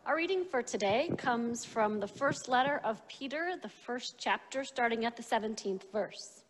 Our reading for today comes from the first letter of Peter, the first chapter, starting at the 17th verse.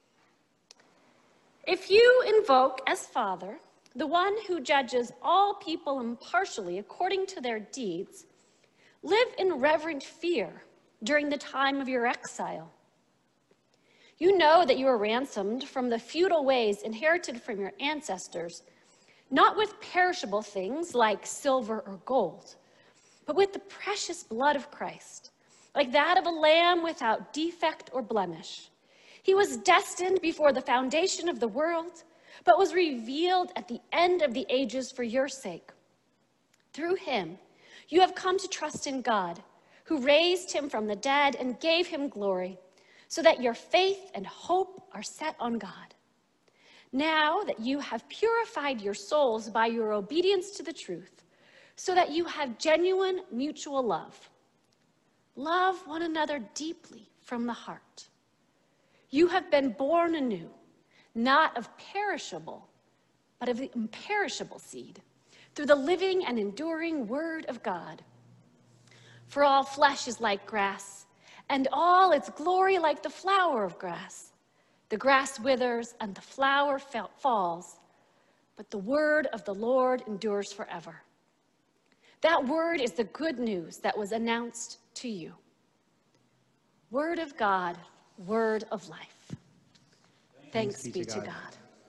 If you invoke as Father the one who judges all people impartially according to their deeds, live in reverent fear during the time of your exile. You know that you were ransomed from the feudal ways inherited from your ancestors, not with perishable things like silver or gold, but with the precious blood of Christ, like that of a lamb without defect or blemish. He was destined before the foundation of the world, but was revealed at the end of the ages for your sake. Through him, you have come to trust in God, who raised him from the dead and gave him glory, so that your faith and hope are set on God. Now that you have purified your souls by your obedience to the truth, so that you have genuine mutual love, love one another deeply from the heart. You have been born anew, not of perishable, but of the imperishable seed, through the living and enduring word of God. For all flesh is like grass, and all its glory like the flower of grass. The grass withers and the flower falls, but the word of the Lord endures forever. That word is the good news that was announced to you. Word of God, word of life. Thanks be to God.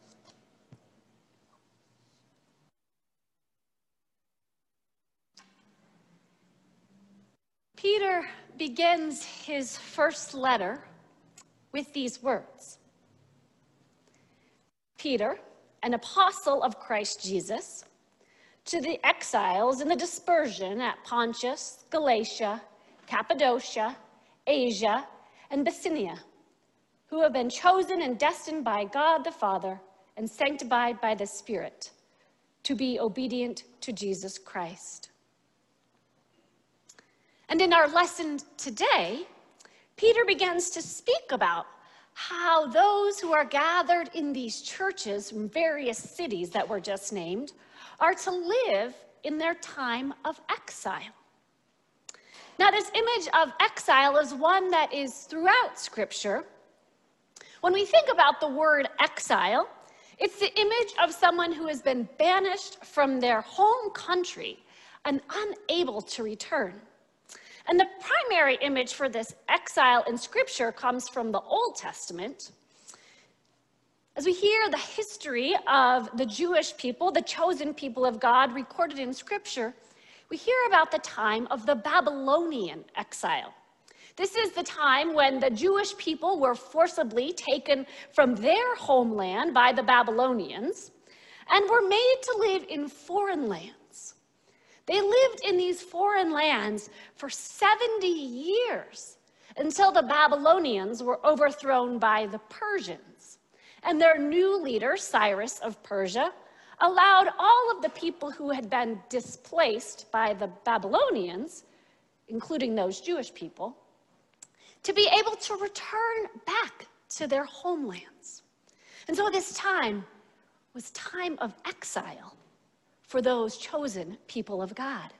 Peter begins his first letter with these words. Peter, an apostle of Christ Jesus, to the exiles in the dispersion at Pontus, Galatia, Cappadocia, Asia, and Bithynia, who have been chosen and destined by God the Father and sanctified by the Spirit to be obedient to Jesus Christ. And in our lesson today, Peter begins to speak about how those who are gathered in these churches from various cities that were just named are to live in their time of exile. Now, this image of exile is one that is throughout Scripture. When we think about the word exile, it's the image of someone who has been banished from their home country and unable to return. And the primary image for this exile in Scripture comes from the Old Testament. As we hear the history of the Jewish people, the chosen people of God recorded in Scripture, we hear about the time of the Babylonian exile. This is the time when the Jewish people were forcibly taken from their homeland by the Babylonians and were made to live in foreign lands. They lived in these foreign lands for 70 years until the Babylonians were overthrown by the Persians. And their new leader, Cyrus of Persia, allowed all of the people who had been displaced by the Babylonians, including those Jewish people, to be able to return back to their homelands. And so this time was time of exile for those chosen people of God.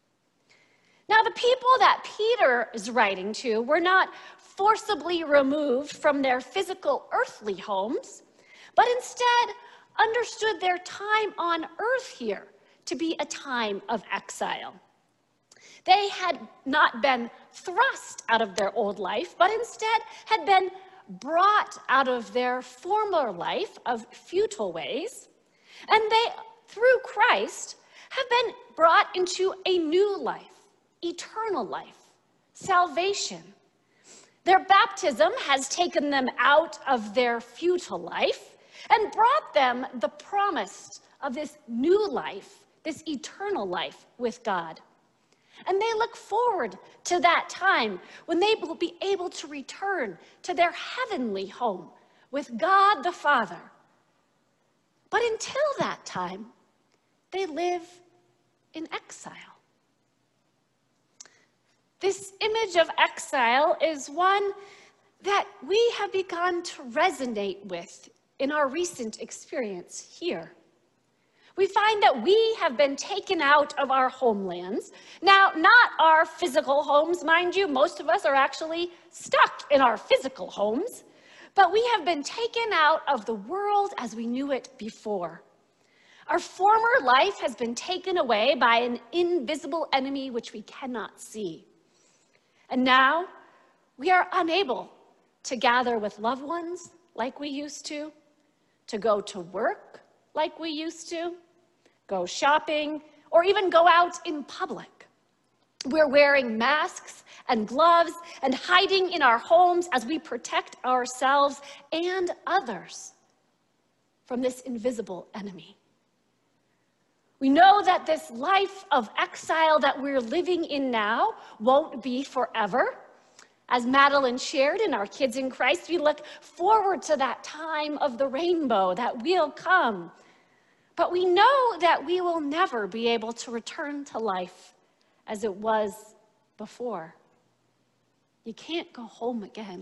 Now, the people that Peter is writing to were not forcibly removed from their physical earthly homes, but instead understood their time on earth here to be a time of exile. They had not been thrust out of their old life, but instead had been brought out of their former life of futile ways, and they, through Christ, have been brought into a new life, eternal life, salvation. Their baptism has taken them out of their futile life and brought them the promise of this new life, this eternal life with God. And they look forward to that time when they will be able to return to their heavenly home with God the Father. But until that time, they live in exile. This image of exile is one that we have begun to resonate with in our recent experience here. we find that we have been taken out of our homelands. Now, not our physical homes, mind you. Most of us are actually stuck in our physical homes. But we have been taken out of the world as we knew it before. Our former life has been taken away by an invisible enemy which we cannot see. And now we are unable to gather with loved ones like we used to go to work like we used to, go shopping, or even go out in public. We're wearing masks and gloves and hiding in our homes as we protect ourselves and others from this invisible enemy. We know that this life of exile that we're living in now won't be forever. As Madeline shared in our Kids in Christ, we look forward to that time of the rainbow that will come. But we know that we will never be able to return to life as it was before. You can't go home again.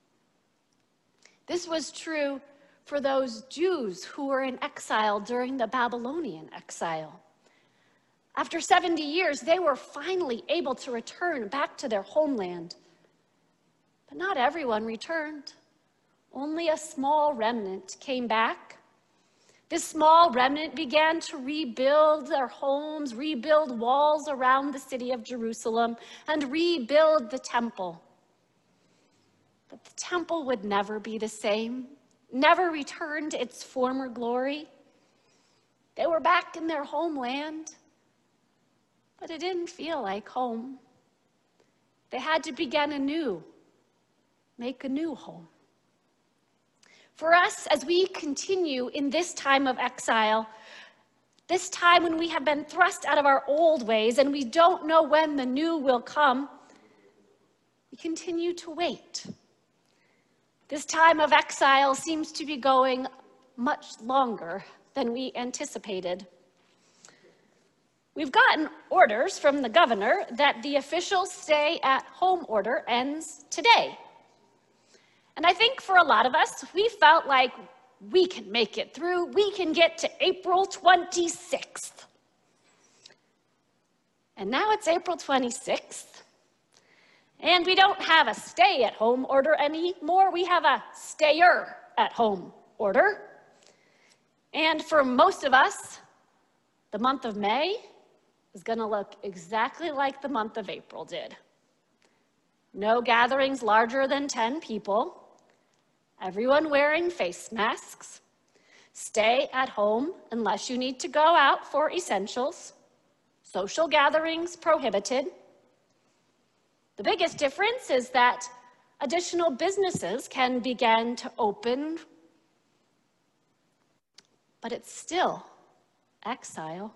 This was true for those Jews who were in exile during the Babylonian exile. After 70 years, they were finally able to return back to their homeland. But not everyone returned. Only a small remnant came back. This small remnant began to rebuild their homes, rebuild walls around the city of Jerusalem, and rebuild the temple. But the temple would never be the same, never return to its former glory. They were back in their homeland, but it didn't feel like home. They had to begin anew, make a new home. For us, as we continue in this time of exile, this time when we have been thrust out of our old ways and we don't know when the new will come, we continue to wait. This time of exile seems to be going much longer than we anticipated. We've gotten orders from the governor that the official stay-at-home order ends today. And I think for a lot of us, we felt like we can make it through. We can get to April 26th. And now it's April 26th. And we don't have a stay-at-home order anymore. We have a stayer-at-home order. And for most of us, the month of May is going to look exactly like the month of April did. No gatherings larger than 10 people. Everyone wearing face masks. Stay at home unless you need to go out for essentials. Social gatherings prohibited. The biggest difference is that additional businesses can begin to open, but it's still exile.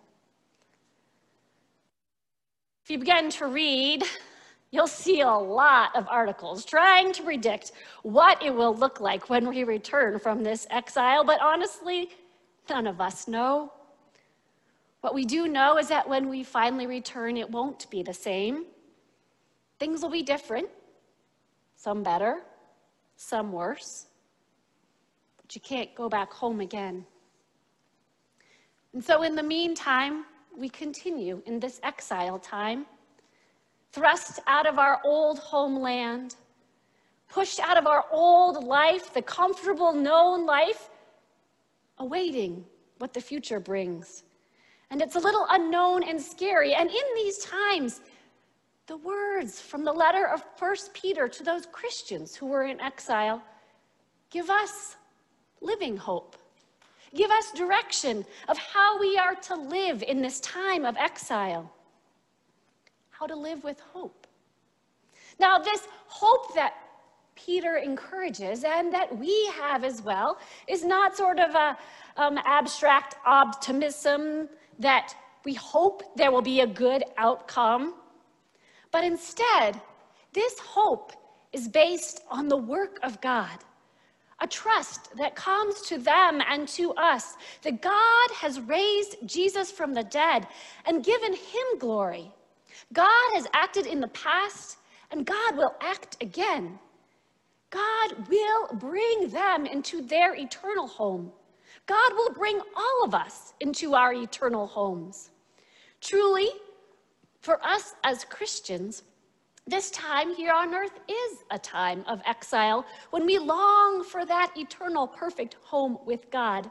If you begin to read, you'll see a lot of articles trying to predict what it will look like when we return from this exile, but honestly, none of us know. What we do know is that when we finally return, it won't be the same. Things will be different, some better, some worse, but you can't go back home again. And so in the meantime, we continue in this exile time, thrust out of our old homeland, pushed out of our old life, the comfortable known life, awaiting what the future brings. And it's a little unknown and scary. And in these times, the words from the letter of 1 Peter to those Christians who were in exile give us living hope. Give us direction of how we are to live in this time of exile. How to live with hope. Now, this hope that Peter encourages and that we have as well is not sort of a abstract optimism that we hope there will be a good outcome, but instead, this hope is based on the work of God, a trust that comes to them and to us that God has raised Jesus from the dead and given him glory. God has acted in the past, and God will act again. God will bring them into their eternal home. God will bring all of us into our eternal homes. Truly, for us as Christians, this time here on earth is a time of exile when we long for that eternal, perfect home with God.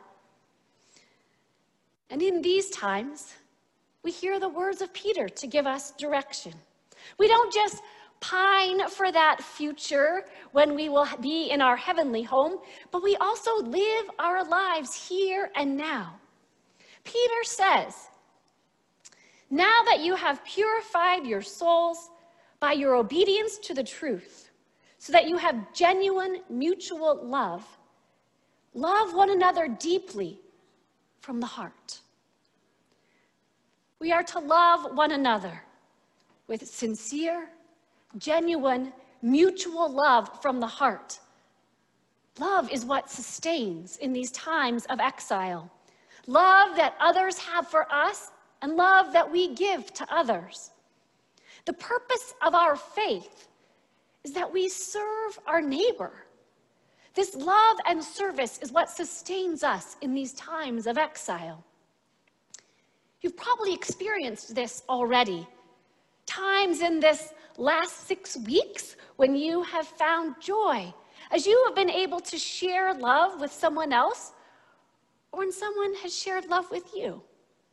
And in these times, we hear the words of Peter to give us direction. We don't just pine for that future when we will be in our heavenly home, but we also live our lives here and now. Peter says, "Now that you have purified your souls by your obedience to the truth, so that you have genuine mutual love, love one another deeply from the heart." We are to love one another with sincere, genuine, mutual love from the heart. Love is what sustains in these times of exile. Love that others have for us and love that we give to others. The purpose of our faith is that we serve our neighbor. This love and service is what sustains us in these times of exile. You've probably experienced this already. Times in this last 6 weeks when you have found joy as you have been able to share love with someone else, or when someone has shared love with you.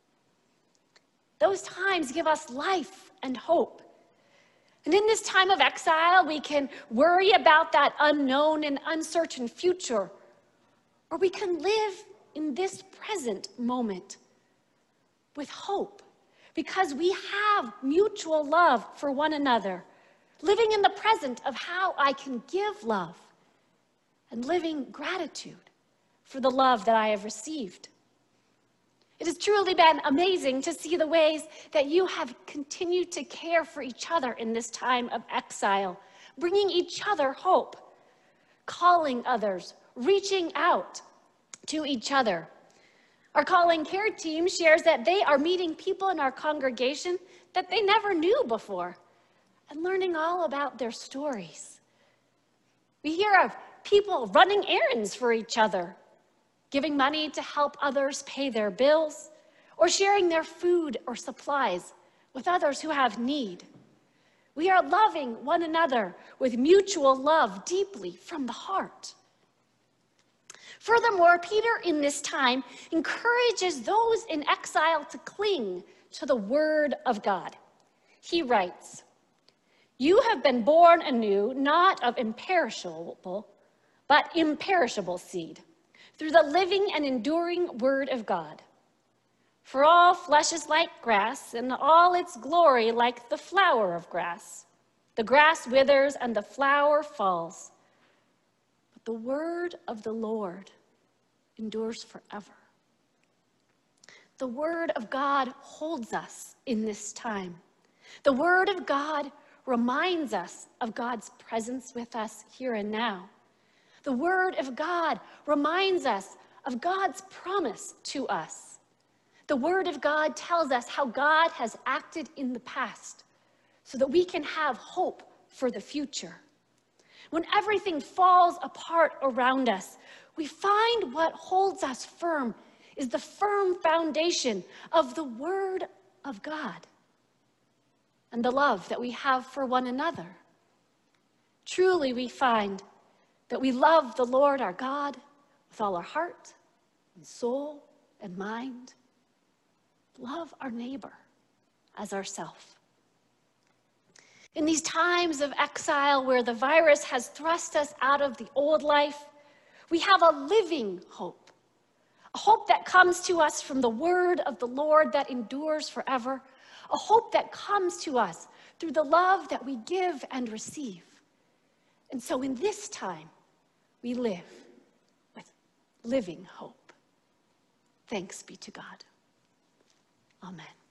Those times give us life and hope. And in this time of exile, we can worry about that unknown and uncertain future, or we can live in this present moment with hope, because we have mutual love for one another, living in the present of how I can give love, and living gratitude for the love that I have received. It has truly been amazing to see the ways that you have continued to care for each other in this time of exile, bringing each other hope, calling others, reaching out to each other. Our Calling Care team shares that they are meeting people in our congregation that they never knew before and learning all about their stories. We hear of people running errands for each other, giving money to help others pay their bills, or sharing their food or supplies with others who have need. We are loving one another with mutual love deeply from the heart. Furthermore, Peter in this time encourages those in exile to cling to the word of God. He writes, "You have been born anew, not of imperishable, but imperishable seed, through the living and enduring word of God. For all flesh is like grass, and all its glory like the flower of grass. The grass withers and the flower falls, but the word of the Lord endures forever." The word of God holds us in this time. The word of God reminds us of God's presence with us here and now. The word of God reminds us of God's promise to us. The word of God tells us how God has acted in the past so that we can have hope for the future. When everything falls apart around us, we find what holds us firm is the firm foundation of the word of God and the love that we have for one another. Truly, we find that we love the Lord our God with all our heart and soul and mind. Love our neighbor as ourself. In these times of exile where the virus has thrust us out of the old life, we have a living hope, a hope that comes to us from the word of the Lord that endures forever, a hope that comes to us through the love that we give and receive. And so in this time, we live with living hope. Thanks be to God. Amen.